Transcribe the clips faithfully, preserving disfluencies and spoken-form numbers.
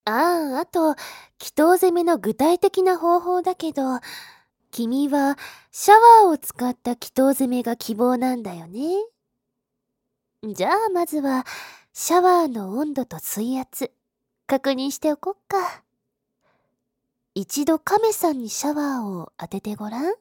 ああ、あと、祈祷攻めの具体的な方法だけど、君はシャワーを使った祈祷攻めが希望なんだよね。じゃあまずは、シャワーの温度と水圧、確認しておこっか。一度亀さんにシャワーを当ててごらん。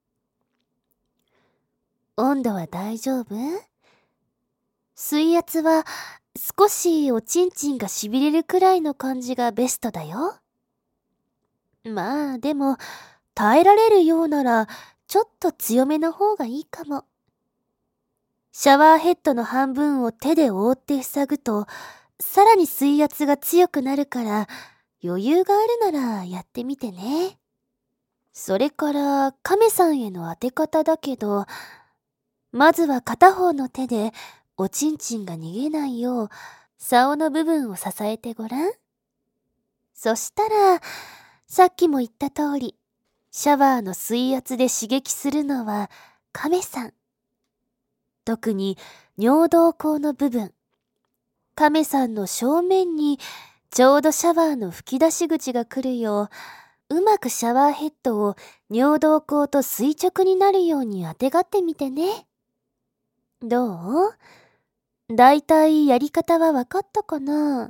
温度は大丈夫？水圧は少しおちんちんがしびれるくらいの感じがベストだよ。まあでも耐えられるようならちょっと強めの方がいいかも。シャワーヘッドの半分を手で覆って塞ぐとさらに水圧が強くなるから余裕があるならやってみてね。それから亀さんへの当て方だけど、まずは片方の手でおちんちんが逃げないよう竿の部分を支えてごらん。そしたらさっきも言った通りシャワーの水圧で刺激するのは亀さん。特に尿道口の部分、亀さんの正面にちょうどシャワーの吹き出し口が来るよう、うまくシャワーヘッドを尿道口と垂直になるようにあてがってみてね。どう？だいたいやり方はわかったかな？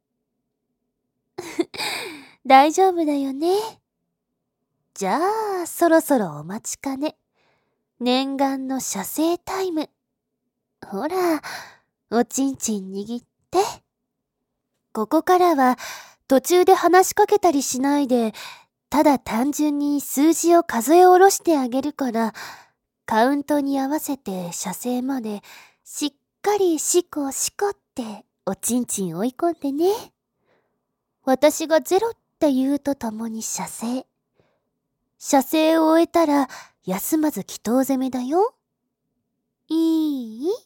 大丈夫だよね。じゃあそろそろお待ちかね。念願の射精タイム。ほら、おちんちん握って。ここからは途中で話しかけたりしないで、ただ単純に数字を数え下ろしてあげるから、カウントに合わせて射精までしっかりシコシコっておちんちん追い込んでね。私がゼロって言うとともに射精。射精を終えたら休まず祈祷攻めだよ。いい？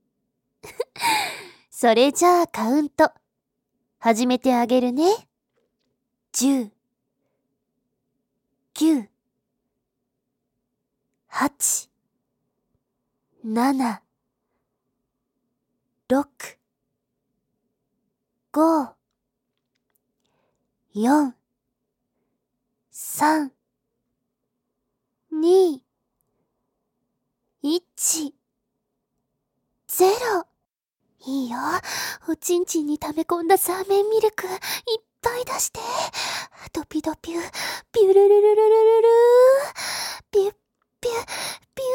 それじゃあカウント始めてあげるね。じゅう、きゅう、はち、なな、ろく、ご、よん、さん、に、いち、ゼロ。いいよ。おちんちんに溜め込んだサーメンミルクいっぱい出して。ドピドピュ、ピュルルルルルルルピュッピュッピ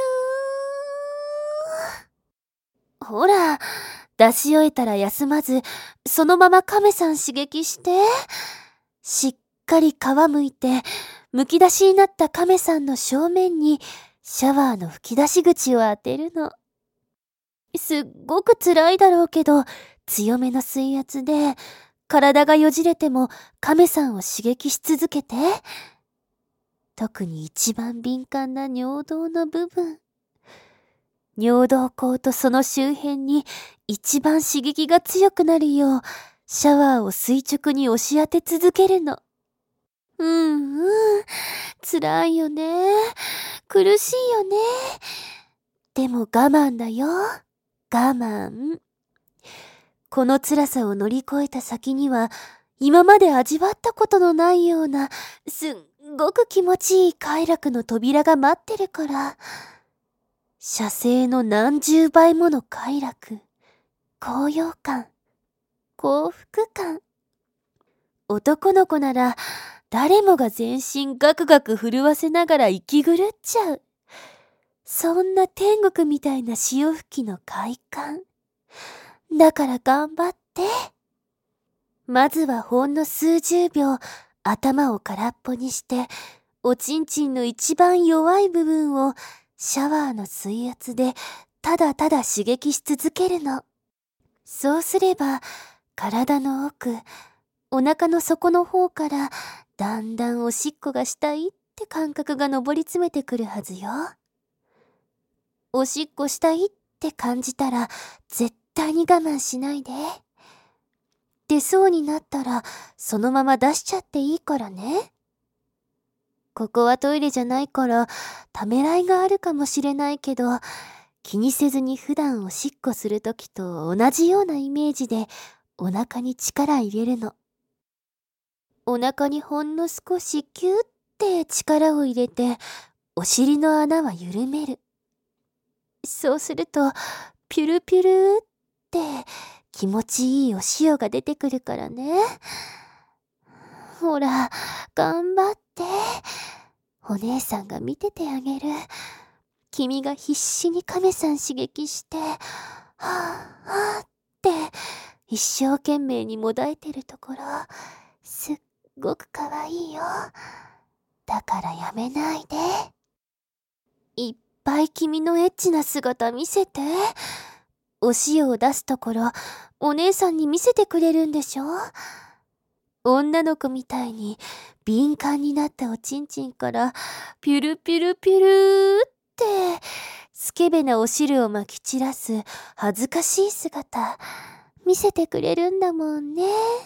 ュー。ほら、出し終えたら休まず、そのまま亀さん刺激して。しっかり皮むいて、むき出しになった亀さんの正面にシャワーの吹き出し口を当てるの。すっごく辛いだろうけど、強めの水圧で、体がよじれても亀さんを刺激し続けて。特に一番敏感な尿道の部分。尿道口とその周辺に一番刺激が強くなるよう、シャワーを垂直に押し当て続けるの。うんうん、辛いよね。苦しいよね。でも我慢だよ。我慢。この辛さを乗り越えた先には、今まで味わったことのないような、すっごく気持ちいい快楽の扉が待ってるから。射精の何十倍もの快楽、高揚感、幸福感。男の子なら、誰もが全身ガクガク震わせながら息狂っちゃう。そんな天国みたいな潮吹きの快感。だから頑張って。まずはほんの数十秒頭を空っぽにして、おちんちんの一番弱い部分をシャワーの水圧でただただ刺激し続けるの。そうすれば体の奥、お腹の底の方からだんだんおしっこがしたいって感覚が上り詰めてくるはずよ。おしっこしたいって感じたら絶対に我慢しないで。出そうになったらそのまま出しちゃっていいからね。ここはトイレじゃないからためらいがあるかもしれないけど、気にせずに普段おしっこするときと同じようなイメージでお腹に力入れるの。 お腹にほんの少しキュッて力を入れて、お尻の穴は緩める。そうすると、ピュルピュルって気持ちいいお塩が出てくるからね。ほら、頑張って。お姉さんが見ててあげる。君が必死に亀さん刺激して、はぁ、はぁって一生懸命にもだえてるところ、すっごくかわいいよ。だからやめないで。いっぱい君のエッチな姿見せて。お塩を出すところ、お姉さんに見せてくれるんでしょ？女の子みたいに敏感になったおちんちんからピュルピュルピュルーってスケベなお汁をまき散らす恥ずかしい姿見せてくれるんだもんね。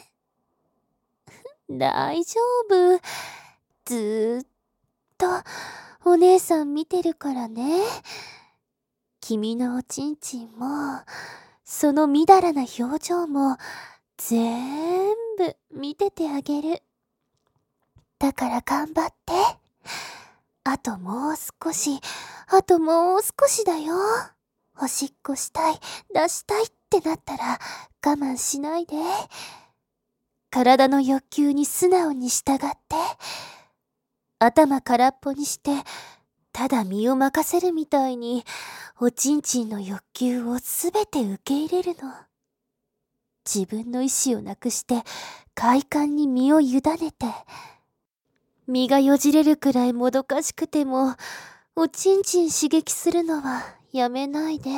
大丈夫。ずーっとお姉さん見てるからね。君のおちんちんもそのみだらな表情もぜーんぶ見ててあげる。だから頑張って。あともう少し、あともう少しだよ。おしっこしたい、出したいってなったら我慢しないで。体の欲求に素直に従って。頭空っぽにして、ただ身を任せるみたいに、おちんちんの欲求をすべて受け入れるの。自分の意志をなくして、快感に身を委ねて、身がよじれるくらいもどかしくても、おちんちん刺激するのはやめないで。うん、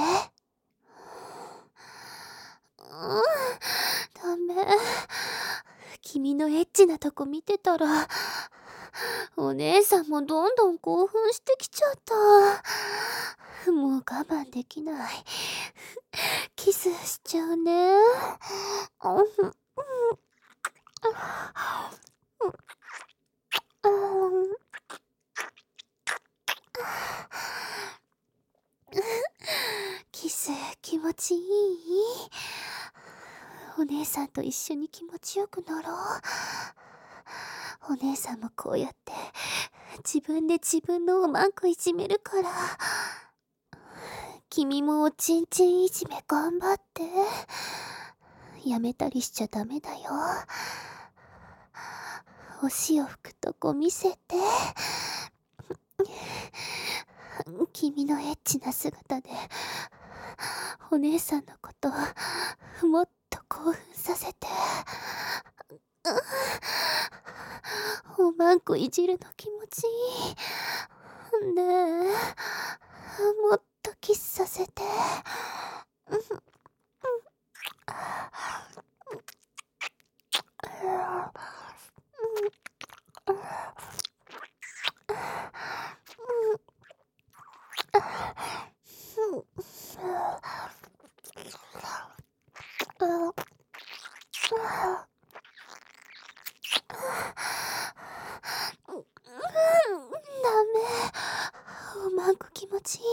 ダメ。君のエッチなとこ見てたら、お姉さんもどんどん興奮してきちゃった。もう我慢できない。キスしちゃうね。キス気持ちいい？お姉さんと一緒に気持ちよくなろう。お姉さんもこうやって自分で自分のおまんこいじめるから。君もおちんちんいじめ頑張って。やめたりしちゃダメだよ。お塩拭くとこ見せて。君のエッチな姿でお姉さんのこともっと興奮させて。おまんこいじるの気持ちいいねえ。もっとキスさせて。ダメ。おまんこ気持ちいい。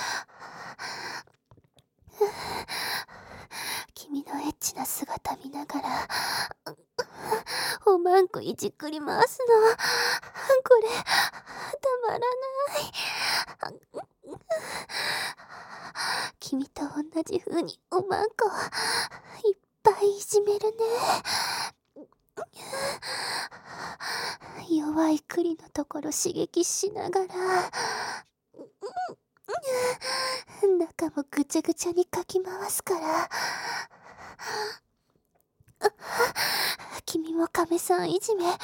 君のエッチな姿見ながらおまんこいじくり回すの。これたまらない。君と同じ風におまんこいっぱいいじめるね。弱い栗のところ刺激しながら中もぐちゃぐちゃにかき回すから。君も亀さんいじめ頑張って。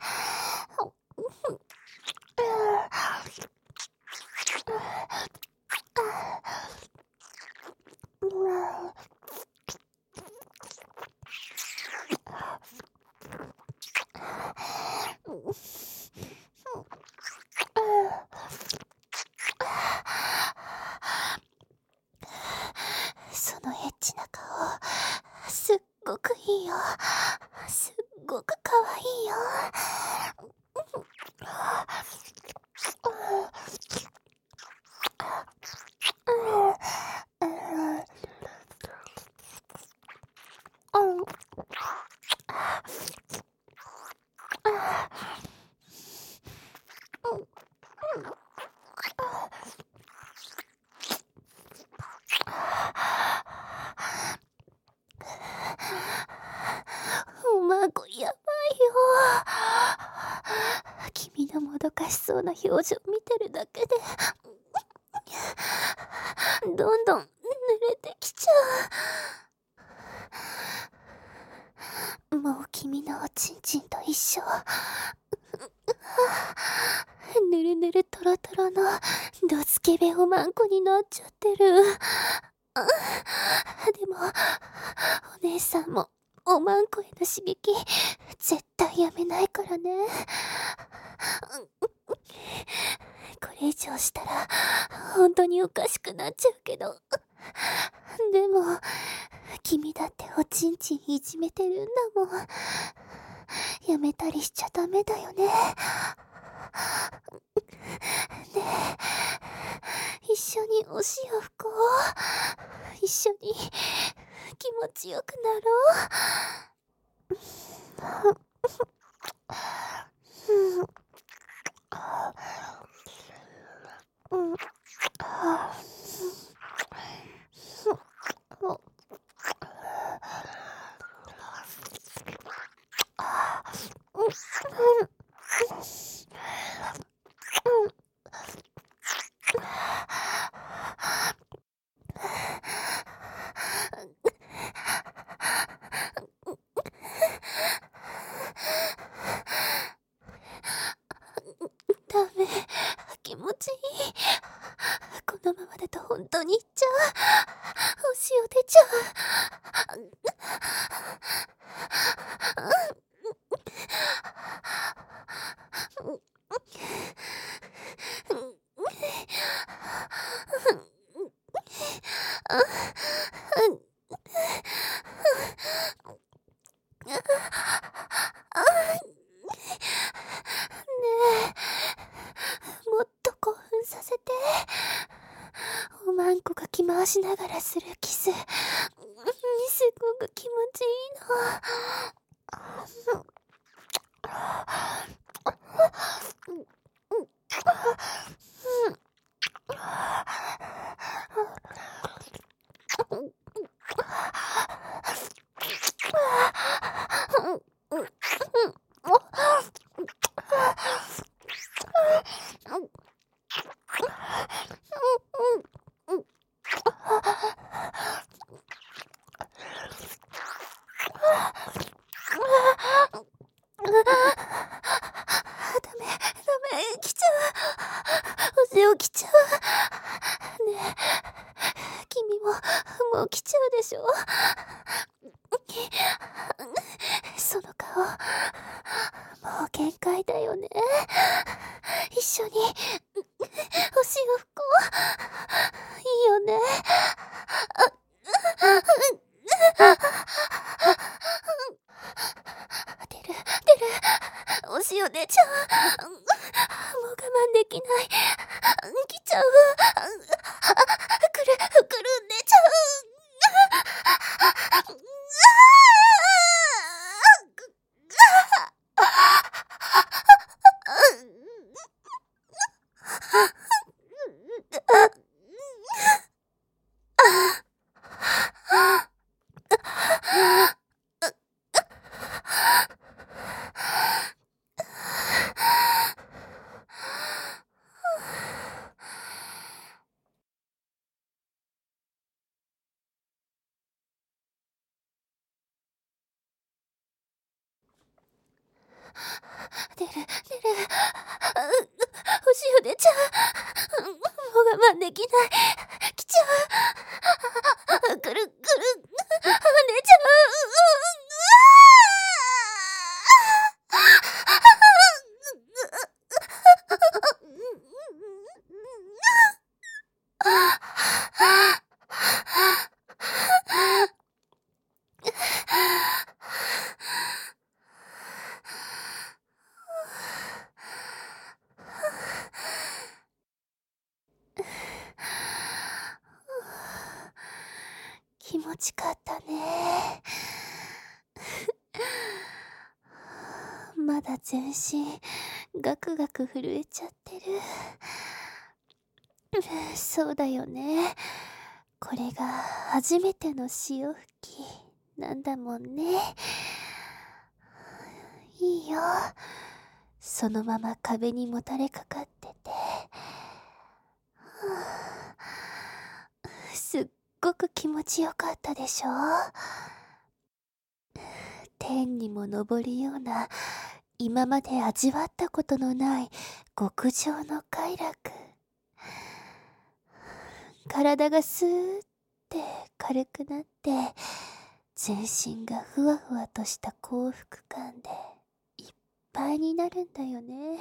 そのエッチな顔すっごくいいよ。すっごくかわいいよ。 もどかしそうな表情見てるだけでどんどん濡れてきちゃう。もう君のおちんちんと一緒。ぬるぬるとろとろのドスケベおまんこになっちゃってる。でもお姉さんもおまんこへの刺激絶対やめないからね。これ以上したら本当におかしくなっちゃうけど、でも君だっておちんちんいじめてるんだもん。やめたりしちゃダメだよね。ねえ、一緒にお潮吹こう。一緒に気持ちよくなろう。うん、ダメ、気持ちいい。このままだと本当にいっちゃう。お潮出ちゃう。もっと興奮させて。おまんこが着回しながらするキス、すごく気持ちいいの。来ちゃう。お潮来ちゃう。ねえ、君ももう来ちゃうでしょ。その顔、もう限界だよね。一緒にお潮吹こう。いいよね。出る出る、お潮出ちゃう。もう我慢できない。来ちゃう。くるくる出ちゃう。出る出る、お潮出ちゃう。もう我慢できない。来ちゃう。くるくる出ちゃ気持ちかったね。まだ全身ガクガク震えちゃってる。そうだよね。これが初めての潮吹きなんだもんね。いいよ。 そのまま壁にもたれかかってて、すっごく気持ちよかったでしょ。天にも昇るような、今まで味わったことのない極上の快楽。体がスーって軽くなって、全身がふわふわとした幸福感でいっぱいになるんだよね。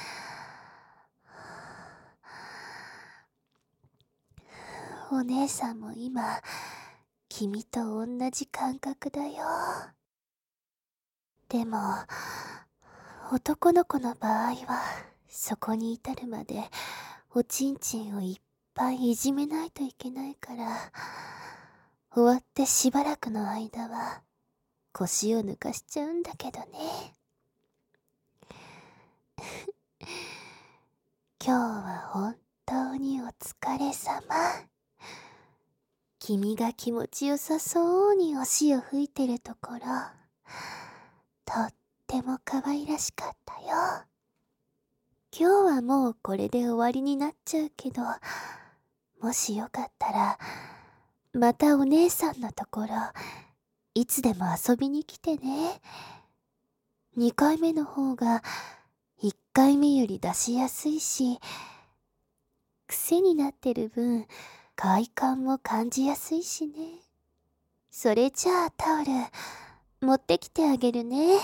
お姉さんも今、君と同じ感覚だよ。でも、男の子の場合は、そこに至るまで、おちんちんをいっぱいいじめないといけないから、終わってしばらくの間は、腰を抜かしちゃうんだけどね。今日は本当にお疲れ様。君が気持ちよさそうにお潮吹いてるところ、とっても可愛らしかったよ。今日はもうこれで終わりになっちゃうけど、もしよかったら、またお姉さんのところ、いつでも遊びに来てね。にかいめの方が、いっかいめより出しやすいし、癖になってる分、快感も感じやすいしね。それじゃあタオル、持ってきてあげるね。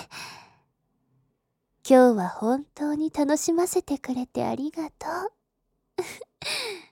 今日は本当に楽しませてくれてありがとう。